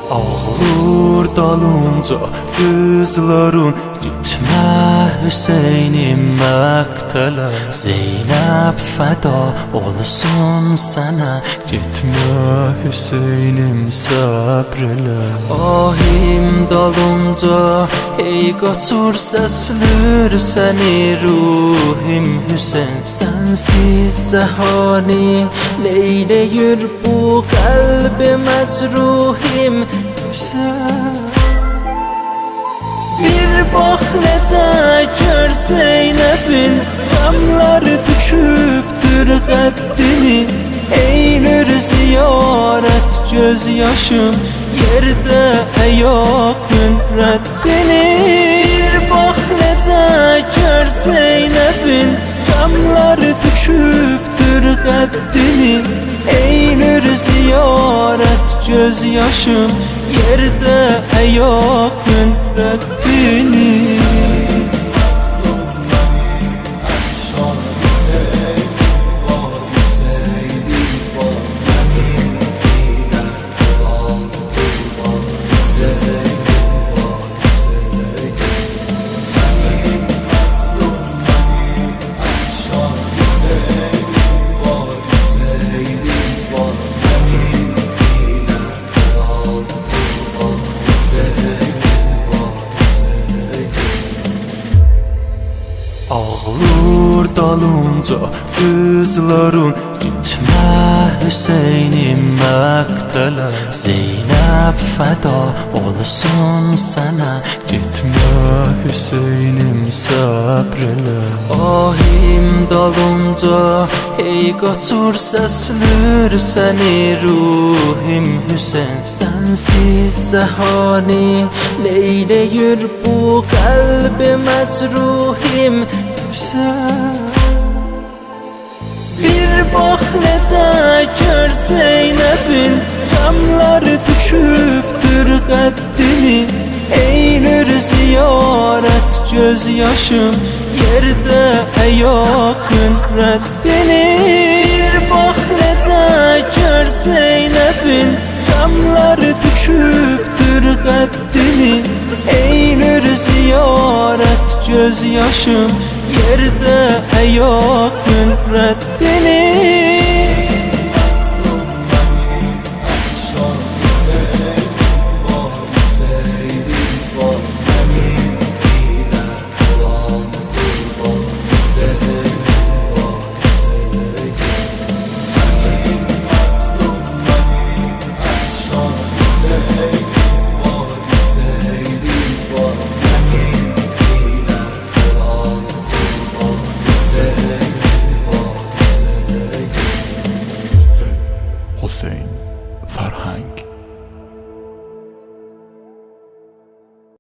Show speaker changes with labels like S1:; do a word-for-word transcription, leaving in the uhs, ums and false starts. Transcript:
S1: Ağlur dalınca gözlərin Gitmə Hüseynim məqtələ Zeynəb fəda olsun sənə Gitmə Hüseynim səbr elə Ahim dalınca hey qaçır səslür səni ruhim Hüseyn Sənsiz cəhani neyləyir bu qəlbi məcruhim Hüseyn Bir bax necə gör Zeynəbin Qamlar bükübdür qəddini Eynür ziyarət göz yaşım Yerdə əyaqın rəddini Bir bax necə gör Zeynəbin Qamlar bükübdür qəddini Eynür ziyarət göz yaşım Yerdə əyaqın rəddini Ağlur dalınca gözlərin Gitmə Hüseynim məqtələ Zeynəb fəda olsun sənə Gitmə Hüseynim səbr elə Ahim dalınca hey qaçır səslür səni ruhim Hüseyn Sənsiz cəhani neyləyir bu qəlbi məcruhim Hüseyn Bir bax necə gör Zeynəbin Qamlar bükübdür qəddini Eynür ziyarət göz yaşım Yerdə əyaqın rəddini Bir bax necə gör Zeynəbin Qamlar bükübdür qəddini Eynür ziyarət göz yaşım Yerdə əyaqın rəddini